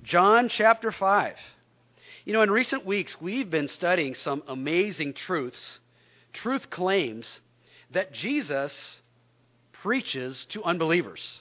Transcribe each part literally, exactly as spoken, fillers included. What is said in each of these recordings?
John chapter five. You know, in recent weeks, we've been studying some amazing truths, truth claims that Jesus preaches to unbelievers.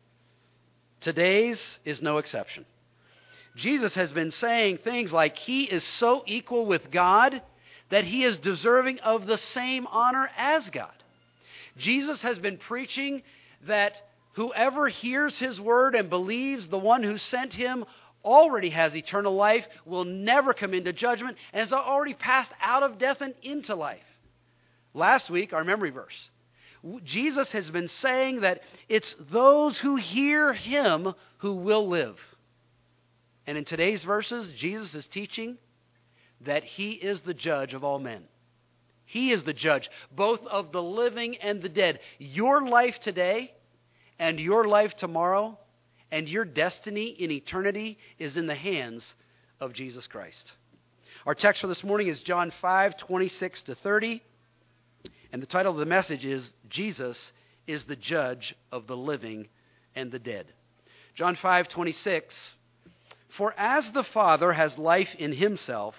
Today's is no exception. Jesus has been saying things like he is so equal with God that he is deserving of the same honor as God. Jesus has been preaching that whoever hears his word and believes the one who sent him already has eternal life, will never come into judgment, and has already passed out of death and into life. Last week, our memory verse, Jesus has been saying that it's those who hear him who will live. And in today's verses, Jesus is teaching that he is the judge of all men. He is the judge, both of the living and the dead. Your life today and your life tomorrow and your destiny in eternity is in the hands of Jesus Christ. Our text for this morning is John five, twenty-six to thirty. And the title of the message is, Jesus is the judge of the living and the dead. John five, twenty-six. For as the Father has life in himself,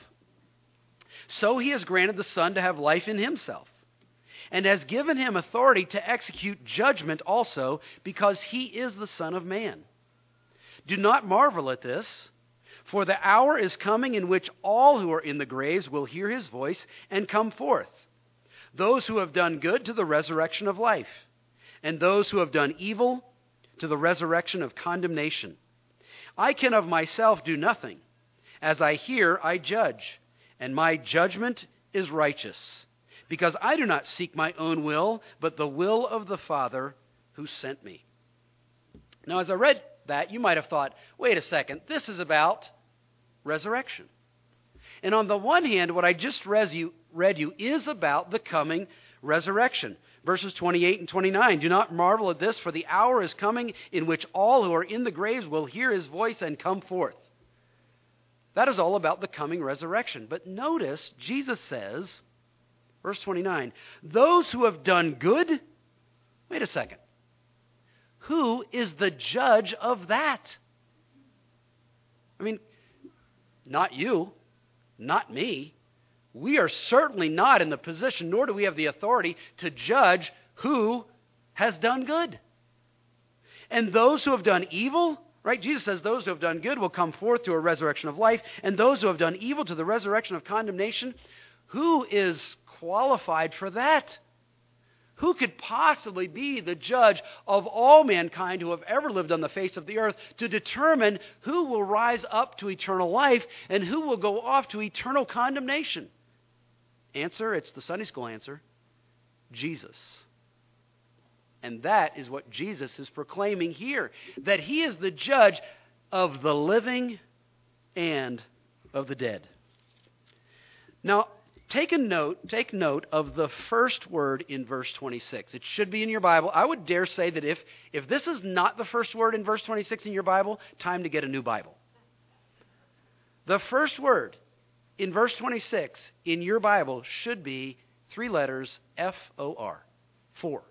so he has granted the Son to have life in himself, and has given him authority to execute judgment also, because he is the Son of Man. Do not marvel at this, for the hour is coming in which all who are in the graves will hear his voice and come forth. Those who have done good to the resurrection of life, and those who have done evil to the resurrection of condemnation. I can of myself do nothing. As I hear, I judge, and my judgment is righteous, because I do not seek my own will, but the will of the Father who sent me. Now, as I read that, you might have thought, wait a second, this is about resurrection. And on the one hand, what I just read you, read you is about the coming resurrection. Verses twenty-eight and twenty-nine, do not marvel at this, for the hour is coming in which all who are in the graves will hear his voice and come forth. That is all about the coming resurrection. But notice, Jesus says, verse twenty-nine, those who have done good, wait a second, who is the judge of that? I mean, not you, not me. We are certainly not in the position, nor do we have the authority to judge who has done good. And those who have done evil, right? Jesus says those who have done good will come forth to a resurrection of life, and those who have done evil to the resurrection of condemnation. Who is qualified for that? Who could possibly be the judge of all mankind who have ever lived on the face of the earth to determine who will rise up to eternal life and who will go off to eternal condemnation? Answer, it's the Sunday school answer, Jesus. And that is what Jesus is proclaiming here, that he is the judge of the living and of the dead. Now, Take a note, take note of the first word in verse twenty-six. It should be in your Bible. I would dare say that if, if this is not the first word in verse twenty-six in your Bible, time to get a new Bible. The first word in verse twenty-six in your Bible should be three letters, F O R, for.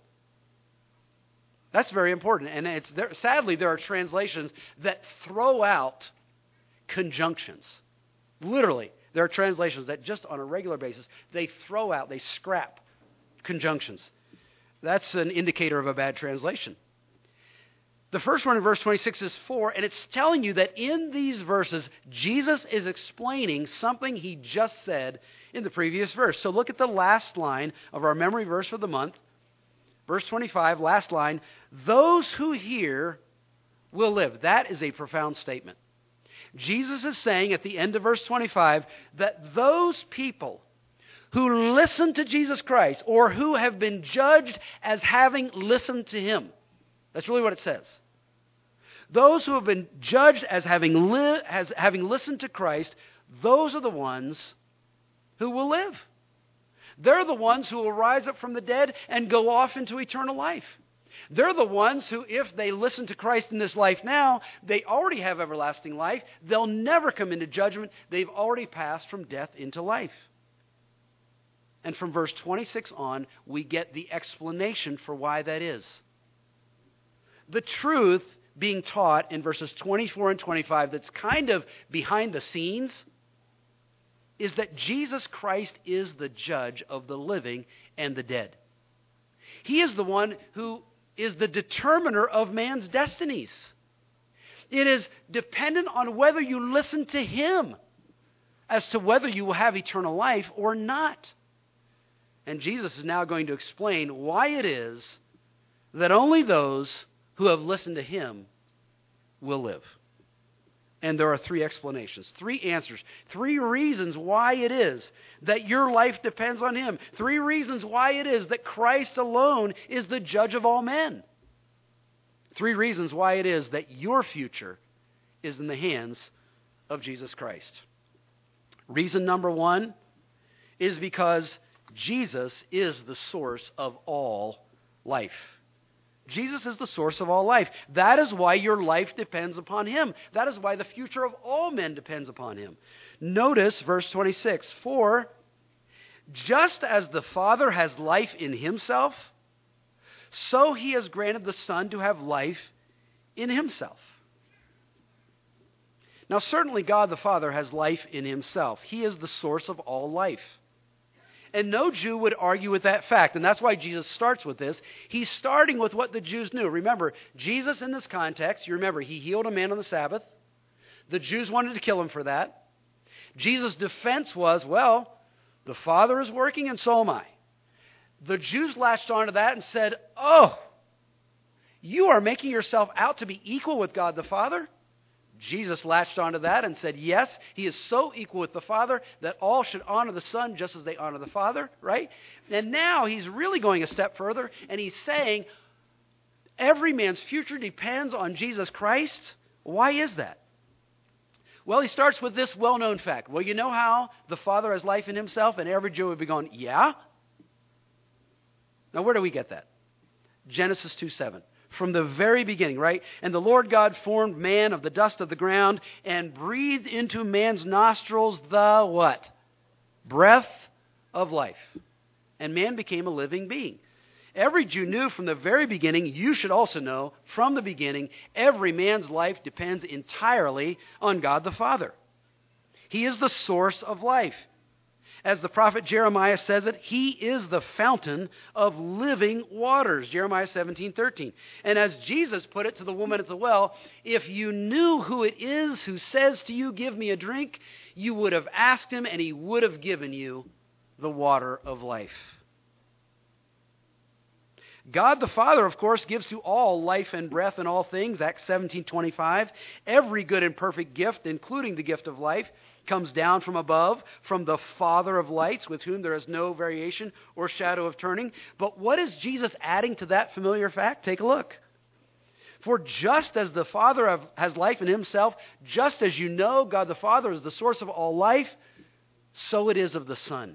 That's very important. And it's there, sadly, there are translations that throw out conjunctions. Literally. There are translations that just on a regular basis, they throw out, they scrap conjunctions. That's an indicator of a bad translation. The first one in verse twenty-six is for, and it's telling you that in these verses, Jesus is explaining something he just said in the previous verse. So look at the last line of our memory verse for the month. Verse twenty-five, last line, those who hear will live. That is a profound statement. Jesus is saying at the end of verse twenty-five that those people who listen to Jesus Christ or who have been judged as having listened to him, that's really what it says. Those who have been judged as having, li- as having listened to Christ, those are the ones who will live. They're the ones who will rise up from the dead and go off into eternal life. They're the ones who, if they listen to Christ in this life now, they already have everlasting life. They'll never come into judgment. They've already passed from death into life. And from verse twenty-six on, we get the explanation for why that is. The truth being taught in verses twenty-four and twenty-five that's kind of behind the scenes is that Jesus Christ is the judge of the living and the dead. He is the one who is the determiner of man's destinies. It is dependent on whether you listen to Him as to whether you will have eternal life or not. And Jesus is now going to explain why it is that only those who have listened to Him will live. And there are three explanations, three answers, three reasons why it is that your life depends on Him. Three reasons why it is that Christ alone is the judge of all men. Three reasons why it is that your future is in the hands of Jesus Christ. Reason number one is because Jesus is the source of all life. Jesus is the source of all life. That is why your life depends upon Him. That is why the future of all men depends upon Him. Notice verse twenty-six. For just as the Father has life in Himself, so He has granted the Son to have life in Himself. Now, certainly God the Father has life in Himself. He is the source of all life. And no Jew would argue with that fact. And that's why Jesus starts with this. He's starting with what the Jews knew. Remember, Jesus in this context, you remember, He healed a man on the Sabbath. The Jews wanted to kill Him for that. Jesus' defense was, well, the Father is working and so am I. The Jews latched onto that and said, oh, you are making yourself out to be equal with God the Father? Jesus latched onto that and said, yes, He is so equal with the Father that all should honor the Son just as they honor the Father, right? And now He's really going a step further, and He's saying every man's future depends on Jesus Christ. Why is that? Well, He starts with this well-known fact. Well, you know how the Father has life in Himself? And every Jew would be going, yeah? Now, where do we get that? Genesis two seven. From the very beginning, right? And the Lord God formed man of the dust of the ground and breathed into man's nostrils the what? Breath of life. And man became a living being. Every Jew knew from the very beginning, you should also know, from the beginning, every man's life depends entirely on God the Father. He is the source of life. As the prophet Jeremiah says it, He is the fountain of living waters, Jeremiah seventeen thirteen. And as Jesus put it to the woman at the well, if you knew who it is who says to you, give me a drink, you would have asked Him and He would have given you the water of life. God the Father, of course, gives to all life and breath and all things, Acts seventeen twenty-five. Every good and perfect gift, including the gift of life, comes down from above, from the Father of lights, with whom there is no variation or shadow of turning. But what is Jesus adding to that familiar fact? Take a look. For just as the Father has life in Himself, just as you know God the Father is the source of all life, so it is of the Son.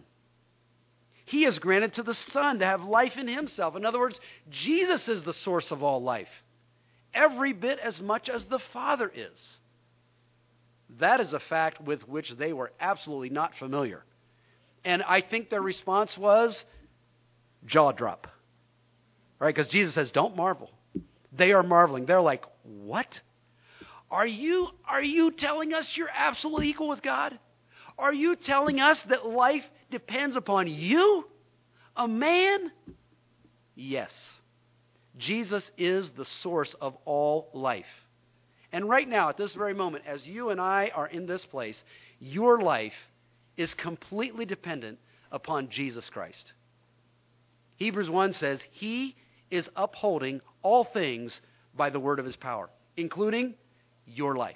He has granted to the Son to have life in Himself. In other words, Jesus is the source of all life, every bit as much as the Father is. That is a fact with which they were absolutely not familiar. And I think their response was jaw drop. Right? Because Jesus says, don't marvel. They are marveling. They're like, what? Are you, are you telling us you're absolutely equal with God? Are you telling us that life depends upon you, a man? Yes. Jesus is the source of all life. And right now, at this very moment, as you and I are in this place, your life is completely dependent upon Jesus Christ. Hebrews one says, He is upholding all things by the word of His power, including your life.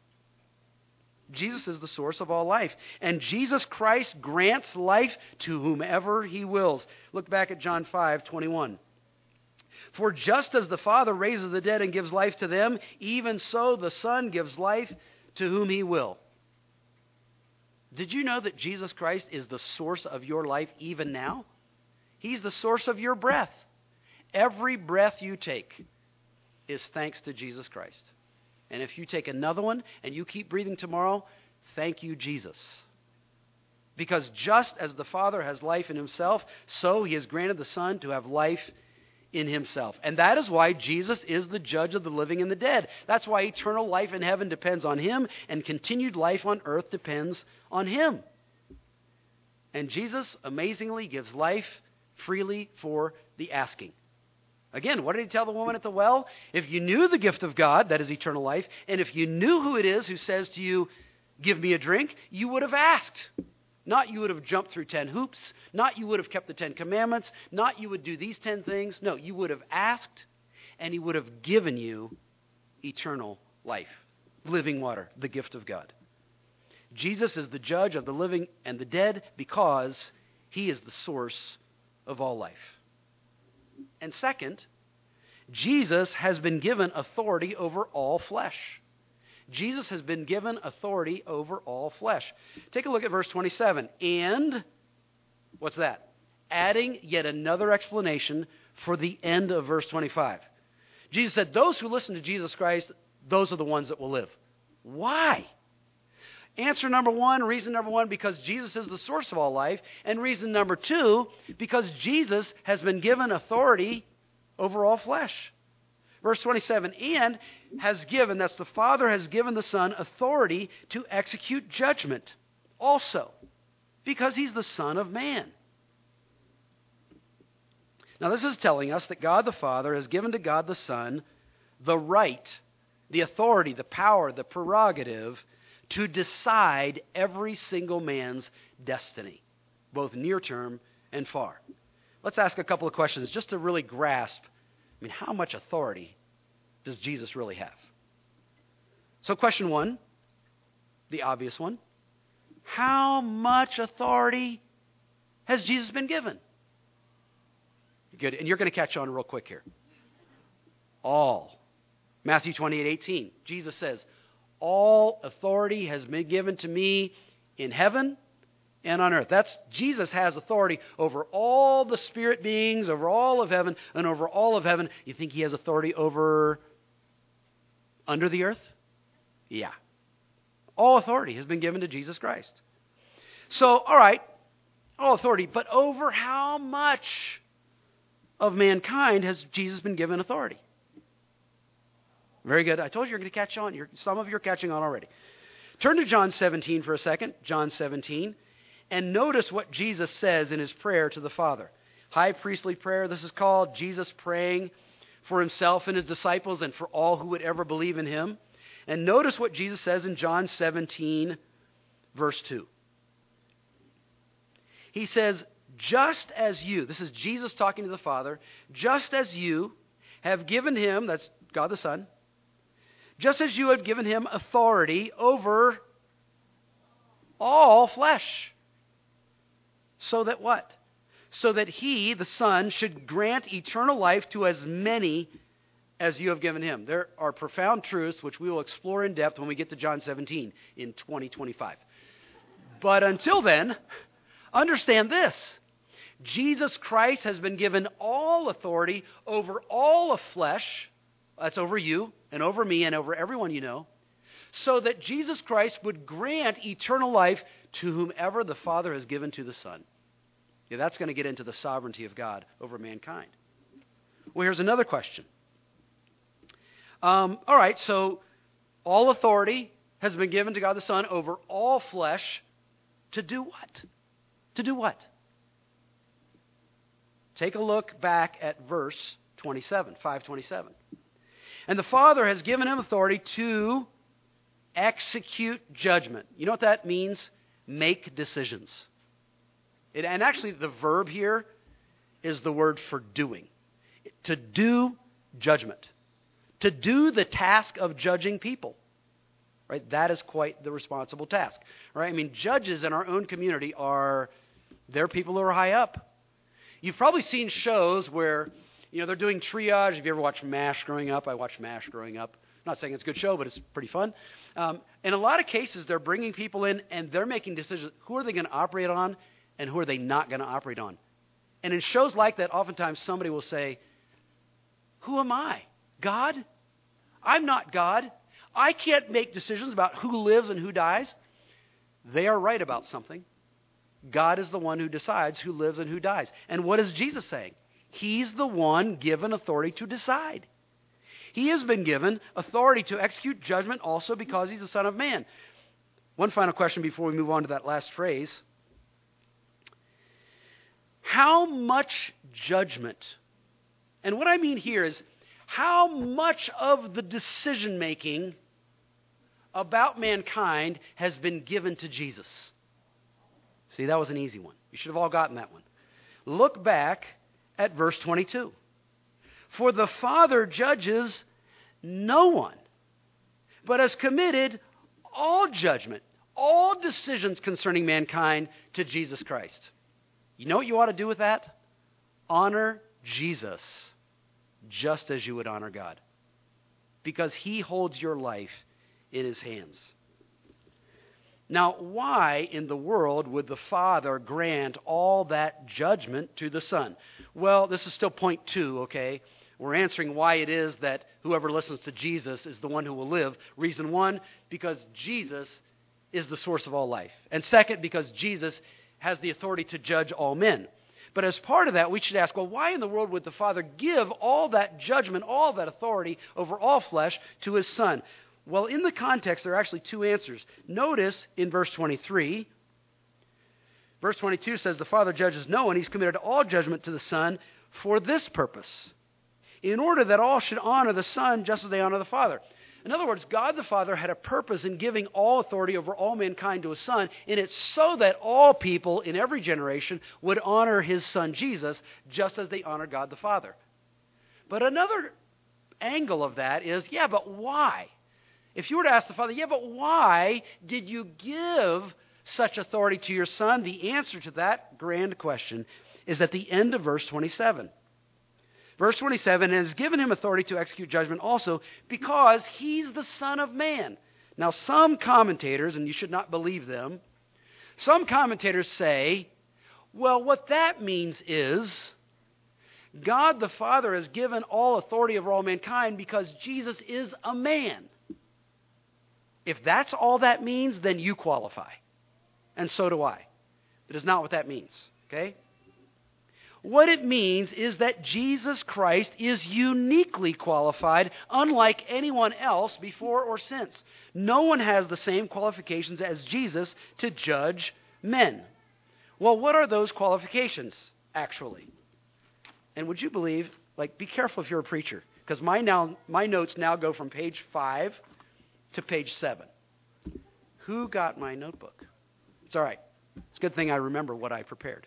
Jesus is the source of all life. And Jesus Christ grants life to whomever He wills. Look back at John five twenty-one. For just as the Father raises the dead and gives life to them, even so the Son gives life to whom He will. Did you know that Jesus Christ is the source of your life even now? He's the source of your breath. Every breath you take is thanks to Jesus Christ. And if you take another one and you keep breathing tomorrow, thank you, Jesus. Because just as the Father has life in Himself, so He has granted the Son to have life in himself. And that is why Jesus is the judge of the living and the dead. That's why eternal life in heaven depends on him, and continued life on earth depends on him. And Jesus amazingly gives life freely for the asking. Again, what did he tell the woman at the well? If you knew the gift of God, that is eternal life, and if you knew who it is who says to you, give me a drink, you would have asked. Not you would have jumped through ten hoops. Not you would have kept the Ten Commandments. Not you would do these ten things. No, you would have asked, and he would have given you eternal life, living water, the gift of God. Jesus is the judge of the living and the dead because he is the source of all life. And second, Jesus has been given authority over all flesh. Jesus has been given authority over all flesh. Take a look at verse twenty-seven. And, what's that? Adding yet another explanation for the end of verse twenty-five. Jesus said, those who listen to Jesus Christ, those are the ones that will live. Why? Answer number one, reason number one, because Jesus is the source of all life. And reason number two, because Jesus has been given authority over all flesh. Verse twenty-seven, and has given, that's the Father has given the Son authority to execute judgment also, because he's the Son of Man. Now this is telling us that God the Father has given to God the Son the right, the authority, the power, the prerogative to decide every single man's destiny, both near term and far. Let's ask a couple of questions just to really grasp, I mean, how much authority does Jesus really have? So question one, the obvious one, how much authority has Jesus been given? Good, and you're going to catch on real quick here. All. Matthew twenty-eight eighteen, Jesus says, all authority has been given to me in heaven and on earth. That's, Jesus has authority over all the spirit beings, over all of heaven, and over all of heaven. You think he has authority over under the earth? Yeah. All authority has been given to Jesus Christ. So, all right, all authority, but over how much of mankind has Jesus been given authority? Very good. I told you you're going to catch on. You're, some of you are catching on already. Turn to John seventeen for a second. John seventeen. And notice what Jesus says in his prayer to the Father. High priestly prayer, this is called. Jesus praying for himself and his disciples and for all who would ever believe in him. And notice what Jesus says in John seventeen, verse two. He says, just as you, this is Jesus talking to the Father, just as you have given him, that's God the Son, just as you have given him authority over all flesh. So that what? So that he, the Son, should grant eternal life to as many as you have given him. There are profound truths which we will explore in depth when we get to John seventeen in twenty twenty-five. But until then, understand this. Jesus Christ has been given all authority over all of flesh. That's over you and over me and over everyone you know. So that Jesus Christ would grant eternal life to whomever the Father has given to the Son. Yeah, that's going to get into the sovereignty of God over mankind. Well, here's another question. Um, all right, so all authority has been given to God the Son over all flesh to do what? To do what? Take a look back at verse twenty-seven, five twenty-seven. And the Father has given him authority to execute judgment. You know what that means? Make decisions. It, and actually the verb here is the word for doing. To do judgment. To do the task of judging people. Right? That is quite the responsible task. Right? I mean, judges in our own community are, they're people who are high up. You've probably seen shows where, you know, they're doing triage. Have you ever watched MASH growing up? I watched MASH growing up. I'm not saying it's a good show, but it's pretty fun. Um, in a lot of cases, they're bringing people in and they're making decisions. Who are they going to operate on and who are they not going to operate on? And in shows like that, oftentimes somebody will say, who am I? God? I'm not God. I can't make decisions about who lives and who dies. They are right about something. God is the one who decides who lives and who dies. And what is Jesus saying? He's the one given authority to decide. He has been given authority to execute judgment also because he's the Son of Man. One final question before we move on to that last phrase. How much judgment, and what I mean here is how much of the decision-making about mankind has been given to Jesus? See, that was an easy one. You should have all gotten that one. Look back at verse twenty-two. For the Father judges no one, but has committed all judgment, all decisions concerning mankind to Jesus Christ. You know what you ought to do with that? Honor Jesus just as you would honor God, because he holds your life in his hands. Now, why in the world would the Father grant all that judgment to the Son? Well, this is still point two, okay? We're answering why it is that whoever listens to Jesus is the one who will live. Reason one, because Jesus is the source of all life. And second, because Jesus has the authority to judge all men. But as part of that, we should ask, well, why in the world would the Father give all that judgment, all that authority over all flesh to his Son? Well, in the context, there are actually two answers. Notice in verse twenty-three, verse twenty-two says, the Father judges no one. He's committed all judgment to the Son for this purpose, in order that all should honor the Son just as they honor the Father. In other words, God the Father had a purpose in giving all authority over all mankind to his Son, and it's so that all people in every generation would honor his Son Jesus just as they honor God the Father. But another angle of that is, yeah, but why? If you were to ask the Father, yeah, but why did you give such authority to your Son? The answer to that grand question is at the end of verse twenty-seven. Verse twenty-seven, and has given him authority to execute judgment also because he's the Son of Man. Now, some commentators, and you should not believe them, some commentators say, well, what that means is God the Father has given all authority over all mankind because Jesus is a man. If that's all that means, then you qualify. And so do I. That is not what that means, okay? What it means is that Jesus Christ is uniquely qualified, unlike anyone else before or since. No one has the same qualifications as Jesus to judge men. Well, what are those qualifications, actually? And would you believe, like, be careful if you're a preacher, because my now my notes now go from page five to page seven. Who got my notebook? It's all right. It's a good thing I remember what I prepared.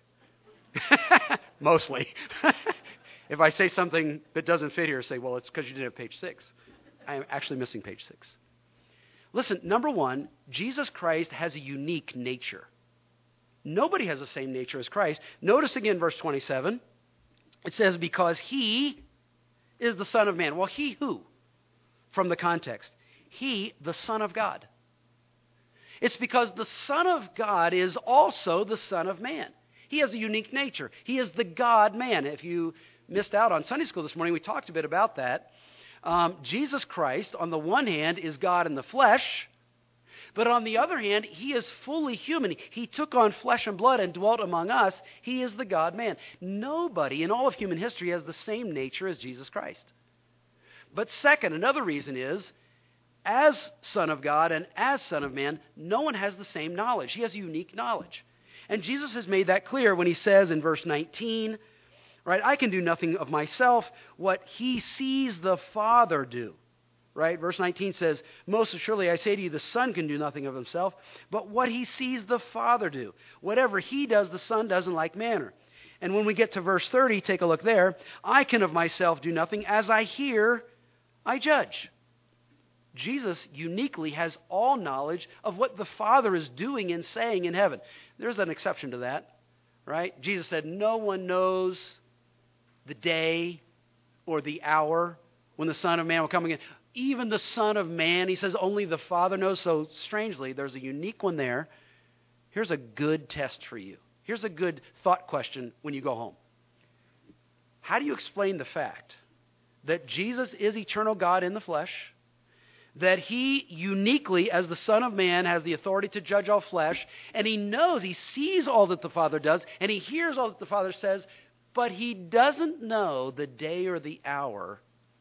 Mostly. If I say something that doesn't fit here, say, well, it's because you didn't have page six. I am actually missing page six. Listen, number one, Jesus Christ has a unique nature. Nobody has the same nature as Christ. Notice again verse twenty-seven. It says, because he is the Son of Man. Well, he who? From the context. He, the Son of God. It's because the Son of God is also the Son of Man. He has a unique nature. He is the God-man. If you missed out on Sunday school this morning, we talked a bit about that. Um, Jesus Christ, on the one hand, is God in the flesh, but on the other hand, he is fully human. He took on flesh and blood and dwelt among us. He is the God-man. Nobody in all of human history has the same nature as Jesus Christ. But second, another reason is, as Son of God and as Son of Man, no one has the same knowledge. He has unique knowledge. And Jesus has made that clear when he says in verse nineteen, right, I can do nothing of myself. What he sees the Father do. Right? Verse nineteen says, most assuredly I say to you, the Son can do nothing of himself, but what he sees the Father do. Whatever he does, the Son does in like manner. And when we get to verse thirty, take a look there. I can of myself do nothing. As I hear, I judge. Jesus uniquely has all knowledge of what the Father is doing and saying in heaven. There's an exception to that, right? Jesus said, no one knows the day or the hour when the Son of Man will come again. Even the Son of Man, he says, only the Father knows. So strangely, there's a unique one there. Here's a good test for you. Here's a good thought question when you go home. How do you explain the fact that Jesus is eternal God in the flesh, that he uniquely, as the Son of Man, has the authority to judge all flesh, and he knows, he sees all that the Father does, and he hears all that the Father says, but he doesn't know the day or the hour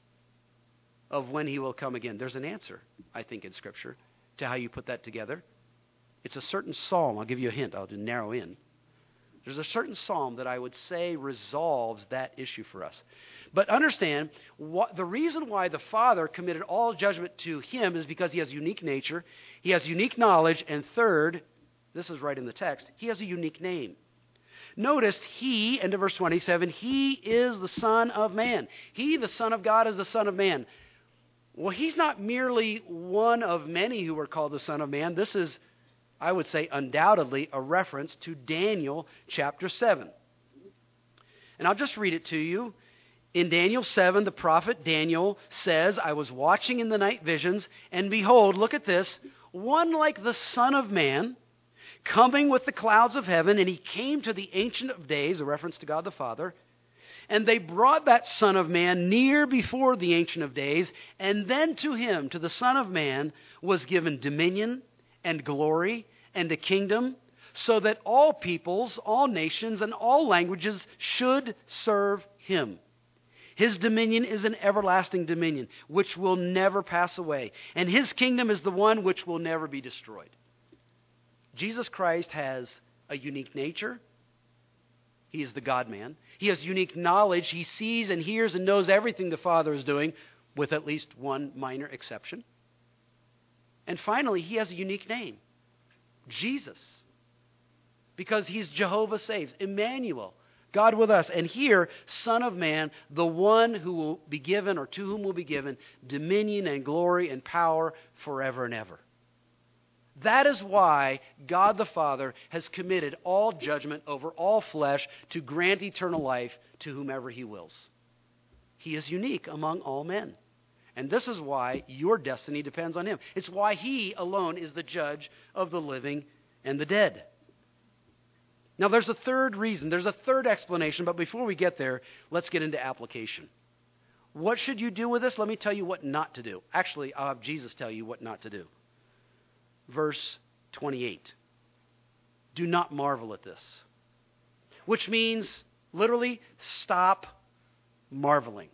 of when he will come again. There's an answer, I think, in Scripture to how you put that together. It's a certain psalm. I'll give you a hint. I'll just narrow in. There's a certain psalm that I would say resolves that issue for us. But understand, what, the reason why the Father committed all judgment to him is because he has unique nature, he has unique knowledge, and third, this is right in the text, he has a unique name. Notice he, into verse twenty-seven, he is the Son of Man. He, the Son of God, is the Son of Man. Well, he's not merely one of many who are called the Son of Man. This is, I would say, undoubtedly a reference to Daniel chapter seven. And I'll just read it to you. In Daniel seven, the prophet Daniel says, I was watching in the night visions, and behold, look at this, one like the Son of Man, coming with the clouds of heaven, and he came to the Ancient of Days, a reference to God the Father, and they brought that Son of Man near before the Ancient of Days, and then to him, to the Son of Man, was given dominion and glory and a kingdom, so that all peoples, all nations, and all languages should serve him. His dominion is an everlasting dominion, which will never pass away, and his kingdom is the one which will never be destroyed. Jesus Christ has a unique nature. He is the God-man. He has unique knowledge. He sees and hears and knows everything the Father is doing, with at least one minor exception. And finally, he has a unique name, Jesus, because he's Jehovah saves, Emmanuel, God with us. And here, Son of Man, the one who will be given, or to whom will be given, dominion and glory and power forever and ever. That is why God the Father has committed all judgment over all flesh to grant eternal life to whomever he wills. He is unique among all men. And this is why your destiny depends on him. It's why he alone is the judge of the living and the dead. Now, there's a third reason. There's a third explanation. But before we get there, let's get into application. What should you do with this? Let me tell you what not to do. Actually, I'll have Jesus tell you what not to do. Verse twenty-eight. Do not marvel at this. Which means, literally, stop marveling.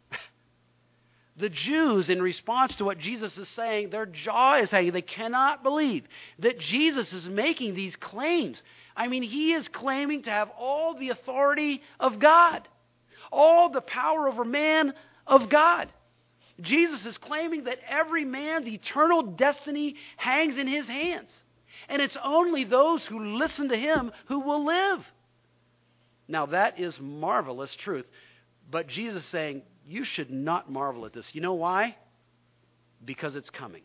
The Jews, in response to what Jesus is saying, their jaw is hanging. They cannot believe that Jesus is making these claims. I mean, he is claiming to have all the authority of God, all the power over man of God. Jesus is claiming that every man's eternal destiny hangs in his hands. And it's only those who listen to him who will live. Now, that is marvelous truth. But Jesus is saying, you should not marvel at this. You know why? Because it's coming.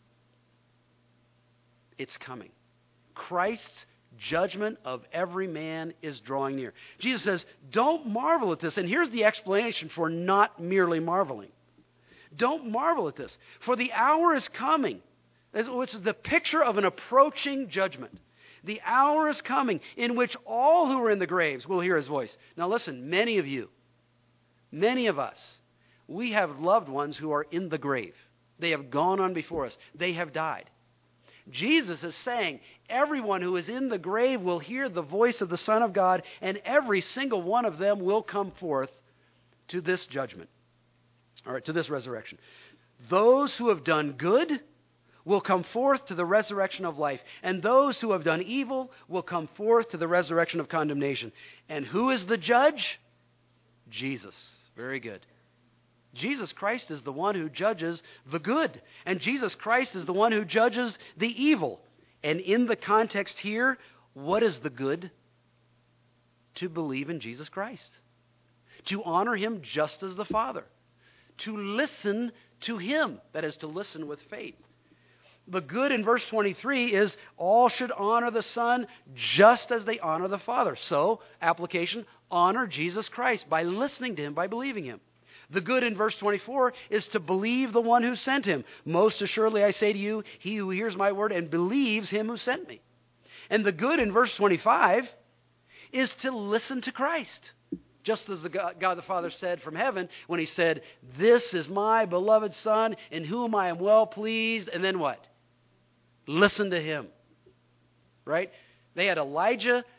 It's coming. Christ's judgment of every man is drawing near. Jesus says, don't marvel at this. And here's the explanation for not merely marveling. Don't marvel at this. For the hour is coming. It's the picture of an approaching judgment. The hour is coming in which all who are in the graves will hear his voice. Now listen, many of you, many of us, we have loved ones who are in the grave. They have gone on before us. They have died. Jesus is saying everyone who is in the grave will hear the voice of the Son of God, and every single one of them will come forth to this judgment, or to this resurrection. Those who have done good will come forth to the resurrection of life, and those who have done evil will come forth to the resurrection of condemnation. And who is the judge? Jesus. Very good. Jesus Christ is the one who judges the good, and Jesus Christ is the one who judges the evil. And in the context here, what is the good? To believe in Jesus Christ, to honor him just as the Father, to listen to him, that is, to listen with faith. The good in verse twenty-three is all should honor the Son just as they honor the Father. So, application, honor Jesus Christ by listening to him, by believing him. The good in verse twenty-four is to believe the one who sent him. Most assuredly I say to you, he who hears my word and believes him who sent me. And the good in verse twenty-five is to listen to Christ. Just as the God, God the Father said from heaven when he said, this is my beloved Son in whom I am well pleased. And then what? Listen to him. Right? They had Elijah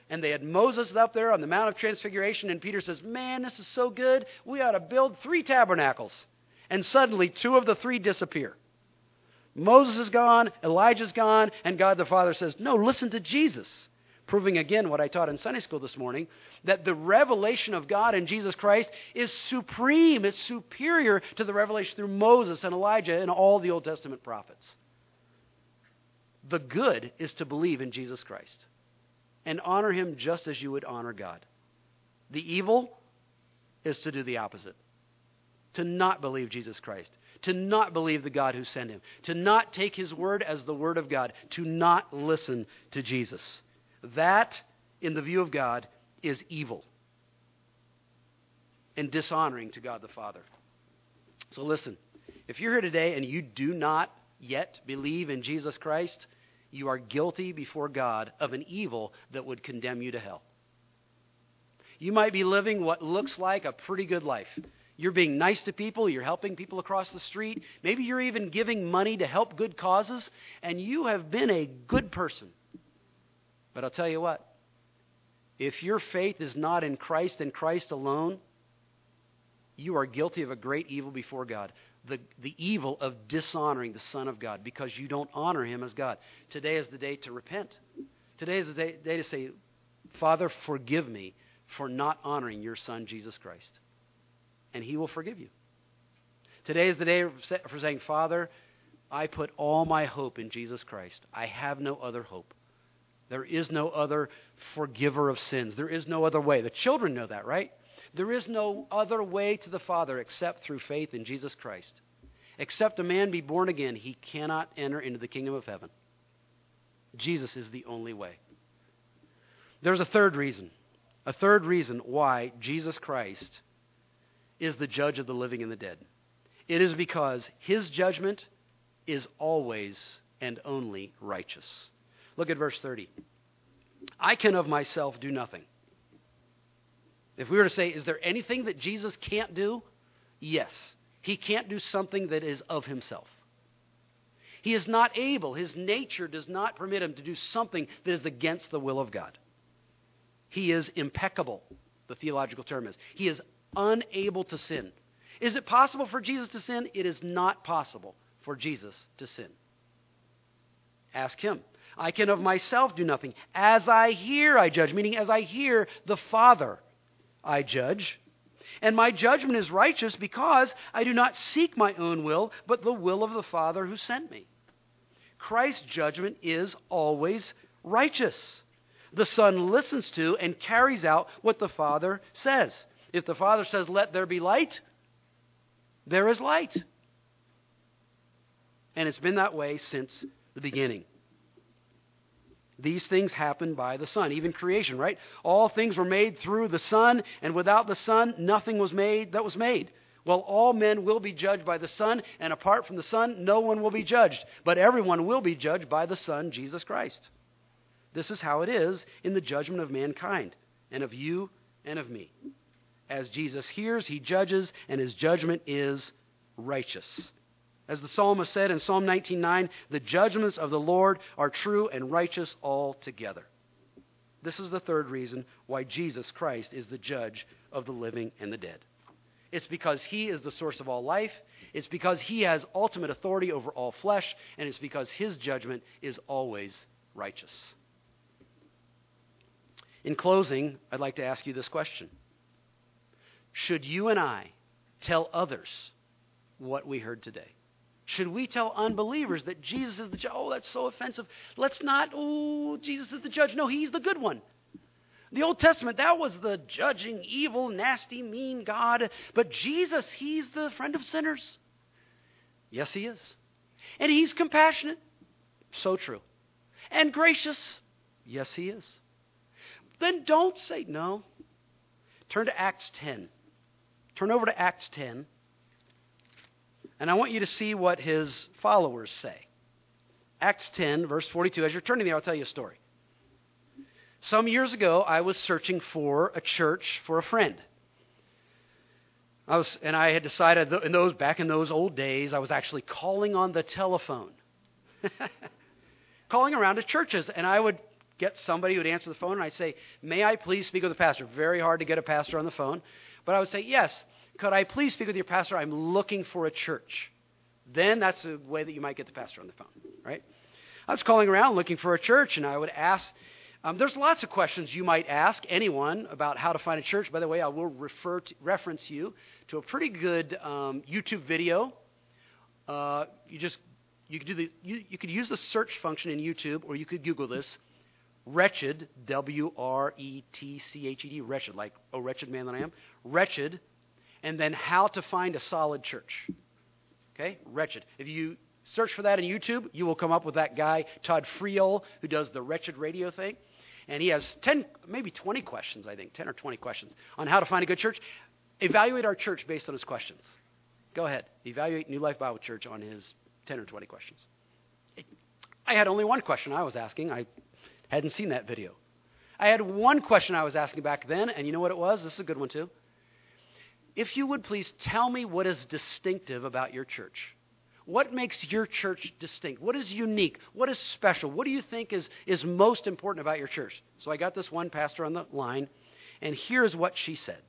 And they had Moses up there on the Mount of Transfiguration, and Peter says, man, this is so good, we ought to build three tabernacles. And suddenly, two of the three disappear. Moses is gone, Elijah's gone, and God the Father says, no, listen to Jesus. Proving again what I taught in Sunday school this morning, that the revelation of God in Jesus Christ is supreme, it's superior to the revelation through Moses and Elijah and all the Old Testament prophets. The good is to believe in Jesus Christ and honor him just as you would honor God. The evil is to do the opposite. To not believe Jesus Christ. To not believe the God who sent him. To not take his word as the word of God. To not listen to Jesus. That, in the view of God, is evil and dishonoring to God the Father. So listen, if you're here today and you do not yet believe in Jesus Christ, you are guilty before God of an evil that would condemn you to hell. You might be living what looks like a pretty good life. You're being nice to people. You're helping people across the street. Maybe you're even giving money to help good causes, and you have been a good person. But I'll tell you what, if your faith is not in Christ and Christ alone, you are guilty of a great evil before God. The, the evil of dishonoring the Son of God because you don't honor him as God. Today is the day to repent. Today is the day, day to say, Father, forgive me for not honoring your Son, Jesus Christ. And he will forgive you. Today is the day for saying, Father, I put all my hope in Jesus Christ. I have no other hope. There is no other forgiver of sins. There is no other way. The children know that, right? There is no other way to the Father except through faith in Jesus Christ. Except a man be born again, he cannot enter into the kingdom of heaven. Jesus is the only way. There's a third reason. A third reason why Jesus Christ is the judge of the living and the dead. It is because his judgment is always and only righteous. Look at verse thirty. I can of myself do nothing. If we were to say, is there anything that Jesus can't do? Yes. He can't do something that is of himself. He is not able. His nature does not permit him to do something that is against the will of God. He is impeccable, the theological term is. He is unable to sin. Is it possible for Jesus to sin? It is not possible for Jesus to sin. Ask him. I can of myself do nothing. As I hear, I judge. Meaning, as I hear the Father, I judge. And my judgment is righteous because I do not seek my own will, but the will of the Father who sent me. Christ's judgment is always righteous. The Son listens to and carries out what the Father says. If the Father says, let there be light, there is light. And it's been that way since the beginning. These things happen by the Son, even creation, right? All things were made through the Son, and without the Son, nothing was made that was made. Well, all men will be judged by the Son, and apart from the Son, no one will be judged. But everyone will be judged by the Son, Jesus Christ. This is how it is in the judgment of mankind, and of you and of me. As Jesus hears, he judges, and his judgment is righteous. As the psalmist said in Psalm nineteen nine, the judgments of the Lord are true and righteous altogether. This is the third reason why Jesus Christ is the judge of the living and the dead. It's because he is the source of all life. It's because he has ultimate authority over all flesh. And it's because his judgment is always righteous. In closing, I'd like to ask you this question. Should you and I tell others what we heard today? Should we tell unbelievers that Jesus is the judge? Oh, that's so offensive. Let's not, oh, Jesus is the judge. No, he's the good one. The Old Testament, that was the judging, evil, nasty, mean God. But Jesus, he's the friend of sinners. Yes, he is. And he's compassionate. So true. And gracious. Yes, he is. Then don't say no. Turn to Acts ten. Turn over to Acts ten. And I want you to see what his followers say. Acts ten, verse forty-two. As you're turning there, I'll tell you a story. Some years ago, I was searching for a church for a friend. I was, and I had decided in those back in those old days, I was actually calling on the telephone, calling around to churches, and I would get somebody who would answer the phone, and I'd say, may I please speak with the pastor? Very hard to get a pastor on the phone. But I would say, yes, could I please speak with your pastor? I'm looking for a church. Then that's the way that you might get the pastor on the phone, right? I was calling around looking for a church, and I would ask, um, there's lots of questions you might ask anyone about how to find a church. By the way, I will refer to, reference you to a pretty good um, YouTube video. Uh, you just, you could do the, you, you could use the search function in YouTube, or you could Google this, Wretched, W R E T C H E D, Wretched, like, oh, wretched man that I am, Wretched, and then how to find a solid church. Okay, Wretched. If you search for that in YouTube, you will come up with that guy, Todd Friel, who does the Wretched radio thing. And he has ten, maybe twenty questions, I think, ten or twenty questions on how to find a good church. Evaluate our church based on his questions. Go ahead. Evaluate New Life Bible Church on his ten or twenty questions. I had only one question I was asking. I hadn't seen that video. I had one question I was asking back then, and you know what it was? This is a good one too. If you would please tell me what is distinctive about your church. What makes your church distinct? What is unique? What is special? What do you think is, is most important about your church? So I got this one pastor on the line, and here's what she said.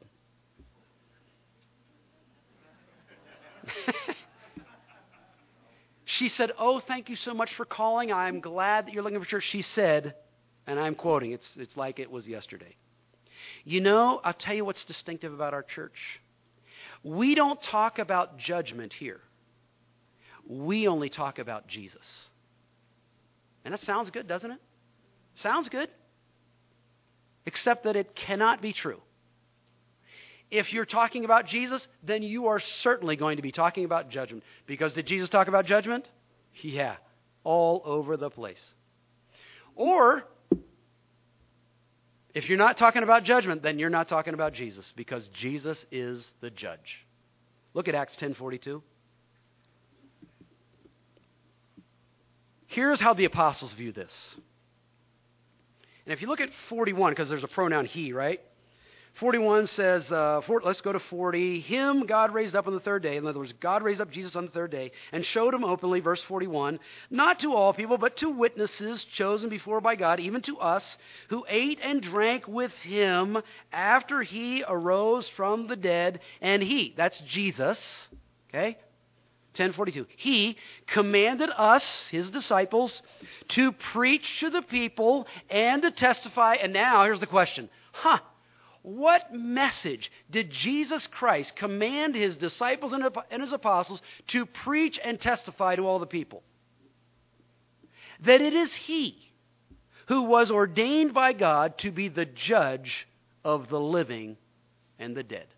She said, oh, thank you so much for calling. I'm glad that you're looking for church. She said, and I'm quoting, it's, it's like it was yesterday. You know, I'll tell you what's distinctive about our church. We don't talk about judgment here. We only talk about Jesus. And that sounds good, doesn't it? Sounds good. Except that it cannot be true. If you're talking about Jesus, then you are certainly going to be talking about judgment. Because did Jesus talk about judgment? Yeah, all over the place. Or, if you're not talking about judgment, then you're not talking about Jesus. Because Jesus is the judge. Look at Acts ten forty-two. Here's how the apostles view this. And if you look at forty-one, because there's a pronoun he, right? forty-one says, uh, for, let's go to forty. Him God raised up on the third day. In other words, God raised up Jesus on the third day and showed him openly, verse forty-one, not to all people, but to witnesses chosen before by God, even to us, who ate and drank with him after he arose from the dead. And he, that's Jesus, okay? ten forty-two. He commanded us, his disciples, to preach to the people and to testify. And now, here's the question. Huh. What message did Jesus Christ command his disciples and his apostles to preach and testify to all the people? That it is he who was ordained by God to be the judge of the living and the dead.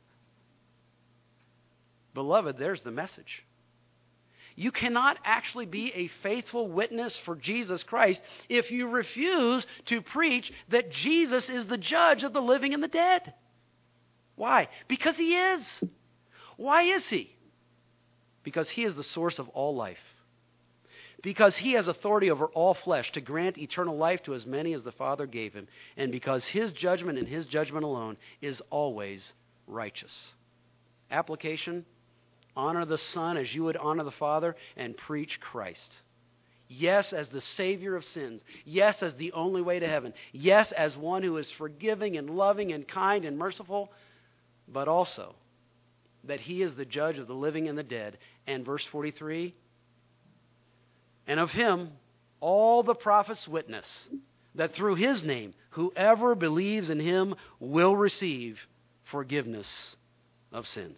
Beloved, there's the message. You cannot actually be a faithful witness for Jesus Christ if you refuse to preach that Jesus is the judge of the living and the dead. Why? Because he is. Why is he? Because he is the source of all life. Because he has authority over all flesh to grant eternal life to as many as the Father gave him. And because his judgment and his judgment alone is always righteous. Application: honor the Son as you would honor the Father, and preach Christ. Yes, as the Savior of sins. Yes, as the only way to heaven. Yes, as one who is forgiving and loving and kind and merciful, but also that he is the judge of the living and the dead. And verse forty-three, and of him all the prophets witness that through his name whoever believes in him will receive forgiveness of sins.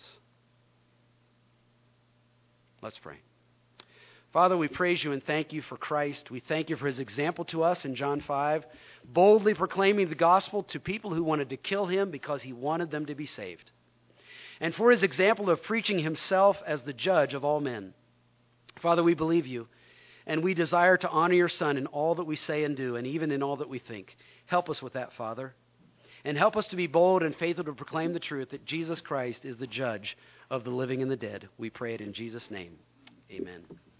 Let's pray. Father, we praise you and thank you for Christ. We thank you for his example to us in John five, boldly proclaiming the gospel to people who wanted to kill him because he wanted them to be saved. And for his example of preaching himself as the judge of all men. Father, we believe you, and we desire to honor your Son in all that we say and do, and even in all that we think. Help us with that, Father. And help us to be bold and faithful to proclaim the truth that Jesus Christ is the judge of the living and the dead. We pray it in Jesus' name. Amen.